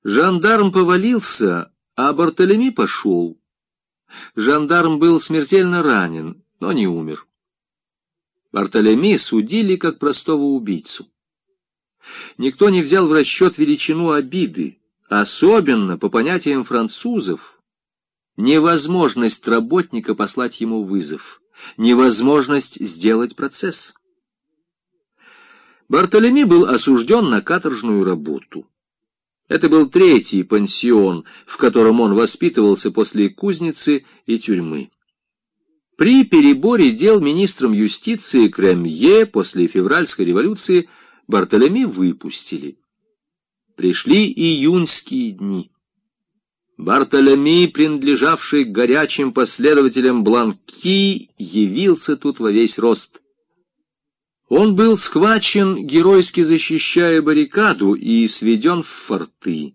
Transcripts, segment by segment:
Жандарм повалился, а Бартолеми пошел. Жандарм был смертельно ранен, но не умер. Бартолеми судили как простого убийцу. Никто не взял в расчет величину обиды, особенно, по понятиям французов, невозможность работника послать ему вызов, невозможность сделать процесс. Бартолеми был осужден на каторжную работу. Это был третий пансион, в котором он воспитывался после кузницы и тюрьмы. При переборе дел министром юстиции Кремье после февральской революции Бартолеми выпустили. Пришли июньские дни. Бартолеми, принадлежавший к горячим последователям Бланки, явился тут во весь рост. Он был схвачен, геройски защищая баррикаду, и сведен в форты.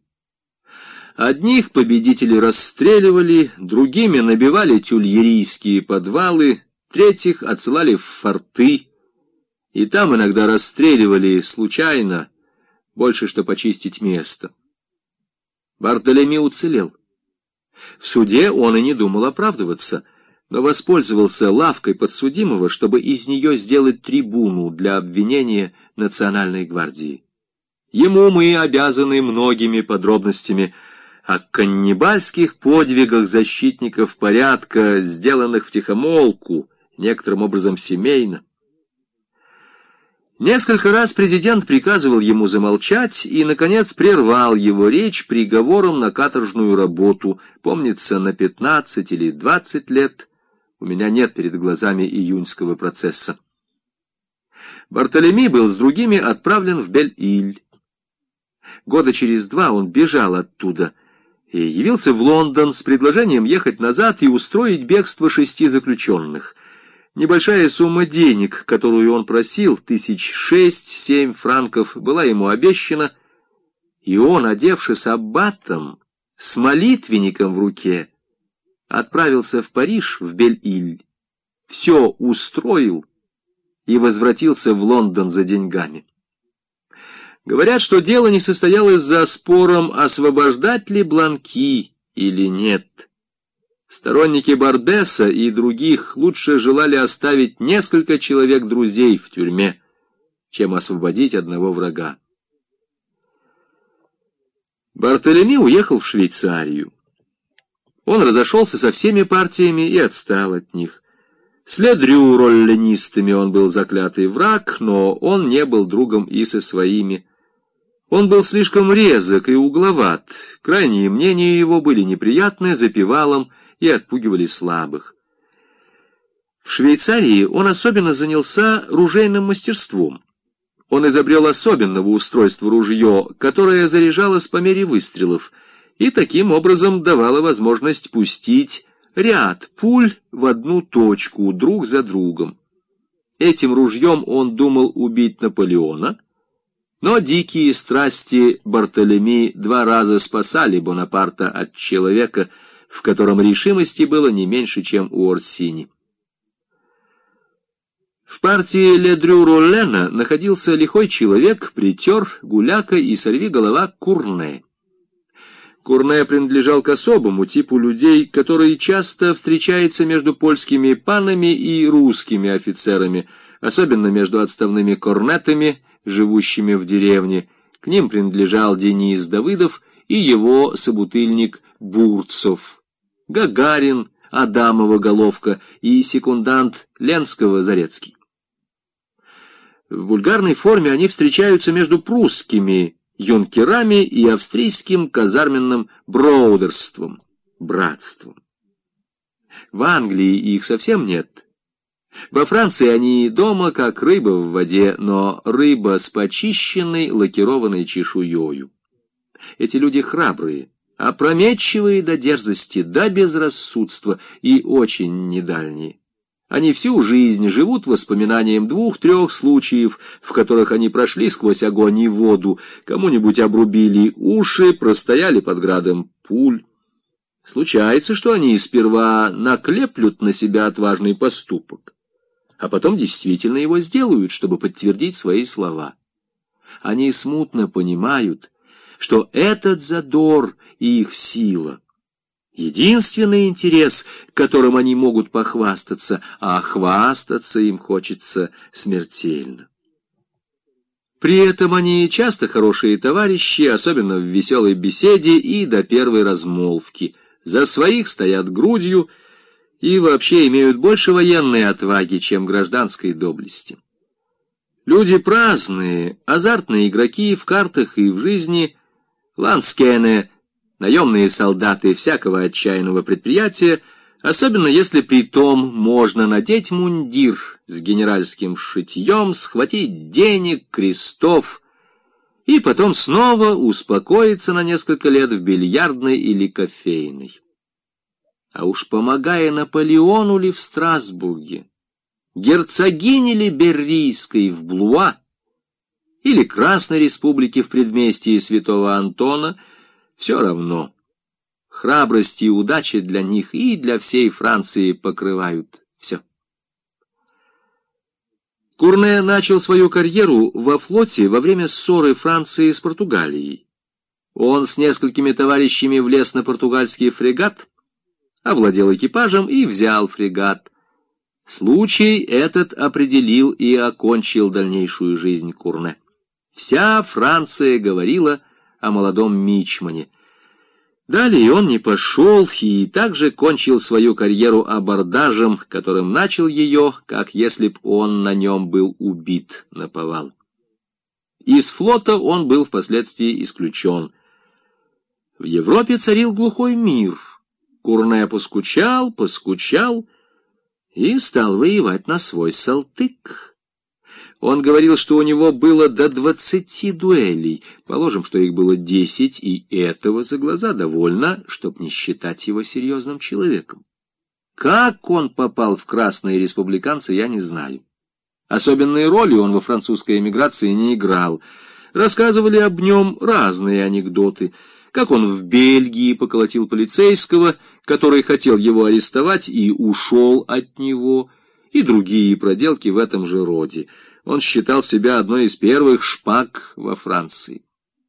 Одних победители расстреливали, другими набивали тюльерийские подвалы, третьих отсылали в форты, и там иногда расстреливали случайно, больше что почистить место. Бартолеми уцелел. В суде он и не думал оправдываться, но воспользовался лавкой подсудимого, чтобы из нее сделать трибуну для обвинения Национальной гвардии. Ему мы обязаны многими подробностями о каннибальских подвигах защитников порядка, сделанных втихомолку, некоторым образом семейно. Несколько раз президент приказывал ему замолчать и, наконец, прервал его речь приговором на каторжную работу, помнится, на 15 или 20 лет. У меня нет перед глазами июньского процесса. Бартолеми был с другими отправлен в Бель-Иль. Года через 2 он бежал оттуда и явился в Лондон с предложением ехать назад и устроить бегство 6 заключенных. Небольшая сумма денег, которую он просил, 6-7 франков, была ему обещана, и он, одевшись аббатом, с молитвенником в руке, отправился в Париж, в Бель-Иль, все устроил и возвратился в Лондон за деньгами. Говорят, что дело не состоялось за спором, освобождать ли Бланки или нет. Сторонники Барбеса и других лучше желали оставить несколько человек друзей в тюрьме, чем освободить одного врага. Бартолеми уехал в Швейцарию. Он разошелся со всеми партиями и отстал от них. С Ледрю-ролленистами он был заклятый враг, но он не был другом и со своими. Он был слишком резок и угловат, крайние мнения его были неприятны запевалам и отпугивали слабых. В Швейцарии он особенно занялся ружейным мастерством. Он изобрел особенного устройства ружье, которое заряжалось по мере выстрелов, и таким образом давало возможность пустить ряд пуль в одну точку, друг за другом. Этим ружьем он думал убить Наполеона, но дикие страсти Бартолеми 2 раза спасали Бонапарта от человека, в котором решимости было не меньше, чем у Орсини. В партии Ледрю-Роллена находился лихой человек, притер, гуляка и сорвиголова Курне. Курне принадлежал к особому типу людей, который часто встречается между польскими панами и русскими офицерами, особенно между отставными корнетами, живущими в деревне. К ним принадлежал Денис Давыдов и его собутыльник Бурцов, Гагарин, Адамова головка и секундант Ленского Зарецкий. В вульгарной форме они встречаются между прусскими юнкерами и австрийским казарменным броудерством, братством. В Англии их совсем нет. Во Франции они дома, как рыба в воде, но рыба с почищенной лакированной чешуёю. Эти люди храбрые, опрометчивые до дерзости, до безрассудства и очень недальние. Они всю жизнь живут воспоминанием 2-3 случаев, в которых они прошли сквозь огонь и воду, кому-нибудь обрубили уши, простояли под градом пуль. Случается, что они сперва наклеплют на себя отважный поступок, а потом действительно его сделают, чтобы подтвердить свои слова. Они смутно понимают, что этот задор и их сила — единственный интерес, которым они могут похвастаться, а хвастаться им хочется смертельно. При этом они часто хорошие товарищи, особенно в веселой беседе и до первой размолвки. За своих стоят грудью и вообще имеют больше военной отваги, чем гражданской доблести. Люди праздные, азартные игроки в картах и в жизни, ландскены, наемные солдаты всякого отчаянного предприятия, особенно если при том можно надеть мундир с генеральским шитьем, схватить денег, крестов и потом снова успокоиться на несколько лет в бильярдной или кофейной. А уж помогая Наполеону ли в Страсбурге, герцогине ли Беррийской в Блуа или Красной Республике в предместье Святого Антона, все равно. Храбрость и удача для них и для всей Франции покрывают все. Курне начал свою карьеру во флоте во время ссоры Франции с Португалией. Он с несколькими товарищами влез на португальский фрегат, овладел экипажем и взял фрегат. Случай этот определил и окончил дальнейшую жизнь Курне. Вся Франция говорила о молодом мичмане. Далее он не пошел и также кончил свою карьеру абордажем, которым начал ее, как если б он на нем был убит наповал. Из флота он был впоследствии исключен. В Европе царил глухой мир. Курне поскучал и стал воевать на свой Салтык. Он говорил, что у него было до 20 дуэлей. Положим, что их было 10, и этого за глаза довольно, чтоб не считать его серьезным человеком. Как он попал в красные республиканцы, я не знаю. Особенной роли он во французской эмиграции не играл. Рассказывали об нем разные анекдоты. Как он в Бельгии поколотил полицейского, который хотел его арестовать и ушел от него, и другие проделки в этом же роде. Он считал себя одной из первых шпаг во Франции.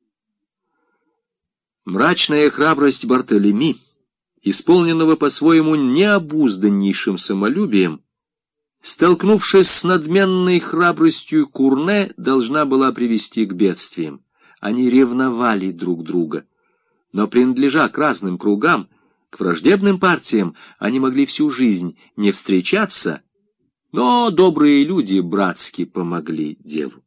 Мрачная храбрость Бартолеми, исполненного по-своему необузданнейшим самолюбием, столкнувшись с надменной храбростью Курне, должна была привести к бедствиям. Они ревновали друг друга. Но, принадлежа к разным кругам, к враждебным партиям, они могли всю жизнь не встречаться, но добрые люди братски помогли делу.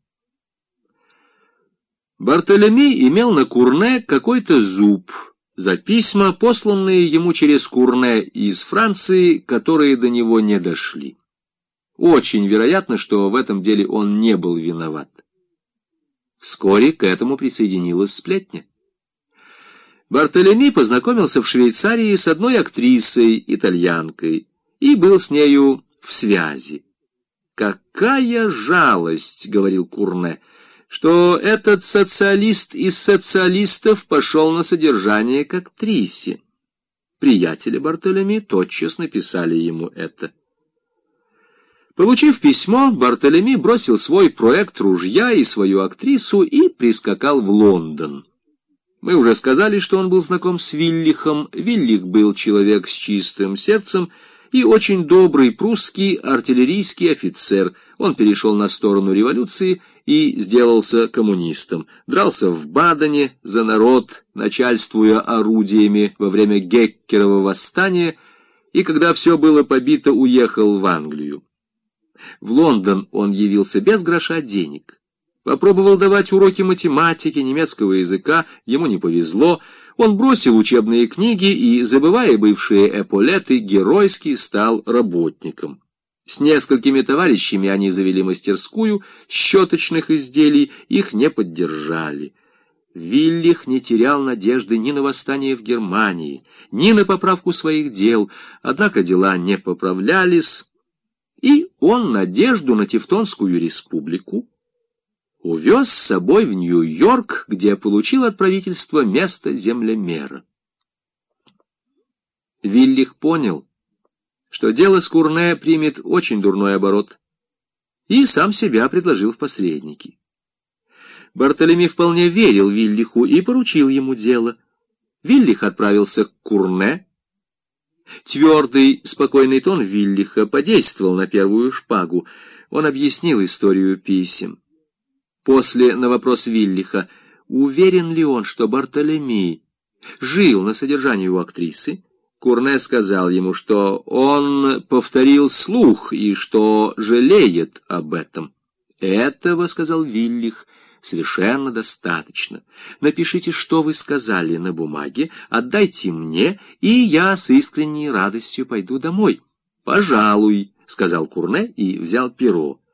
Бартолеми имел на Курне какой-то зуб за письма, посланные ему через Курне из Франции, которые до него не дошли. Очень вероятно, что в этом деле он не был виноват. Вскоре к этому присоединилась сплетня. Бартолеми познакомился в Швейцарии с одной актрисой, итальянкой, и был с нею в связи. «Какая жалость, — говорил Курне, — что этот социалист из социалистов пошел на содержание к актрисе». Приятели Бартолеми тотчас написали ему это. Получив письмо, Бартолеми бросил свой проект ружья и свою актрису и прискакал в Лондон. Мы уже сказали, что он был знаком с Виллихом. Виллих был человек с чистым сердцем и очень добрый прусский артиллерийский офицер. Он перешел на сторону революции и сделался коммунистом. Дрался в Бадене за народ, начальствуя орудиями во время Геккерова восстания, и когда все было побито, уехал в Англию. В Лондон он явился без гроша денег. Попробовал давать уроки математики, немецкого языка, ему не повезло. Он бросил учебные книги и, забывая бывшие эполеты, геройски стал работником. С несколькими товарищами они завели мастерскую щеточных изделий, их не поддержали. Виллих не терял надежды ни на восстание в Германии, ни на поправку своих дел, однако дела не поправлялись, и он надежду на Тевтонскую республику увез с собой в Нью-Йорк, где получил от правительства место землемера. Виллих понял, что дело с Курне примет очень дурной оборот, и сам себя предложил в посредники. Бартолеми вполне верил Виллиху и поручил ему дело. Виллих отправился к Курне. Твердый, спокойный тон Виллиха подействовал на первую шпагу. Он объяснил историю писем. После на вопрос Виллиха, уверен ли он, что Бартолеми жил на содержании у актрисы, Курне сказал ему, что он повторил слух и что жалеет об этом. «Этого, — сказал Виллих, — совершенно достаточно. Напишите, что вы сказали на бумаге, отдайте мне, и я с искренней радостью пойду домой». «Пожалуй, — сказал Курне и взял перо.